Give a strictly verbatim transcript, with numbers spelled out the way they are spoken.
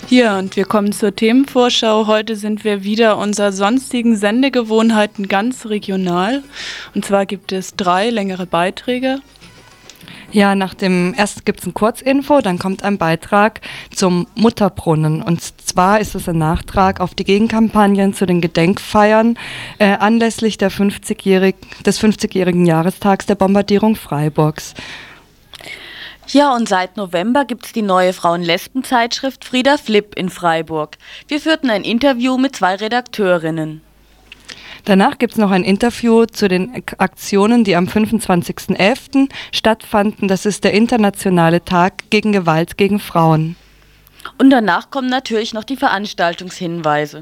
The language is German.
Ja, und wir kommen zur Themenvorschau. Heute sind wir wieder unserer sonstigen Sendegewohnheiten ganz regional. Und zwar gibt es drei längere Beiträge. Ja, nach dem ersten gibt es ein Kurzinfo, dann kommt ein Beitrag zum Mutterbrunnen. Und zwar ist es ein Nachtrag auf die Gegenkampagnen zu den Gedenkfeiern äh, anlässlich der fünfzigjährig, des fünfzigjährigen Jahrestags der Bombardierung Freiburgs. Ja, und seit November gibt es die neue Frauen-Lesben-Zeitschrift Frieda Flip in Freiburg. Wir führten ein Interview mit zwei Redakteurinnen. Danach gibt es noch ein Interview zu den Aktionen, die am fünfundzwanzigsten elften stattfanden. Das ist der internationale Tag gegen Gewalt gegen Frauen. Und danach kommen natürlich noch die Veranstaltungshinweise.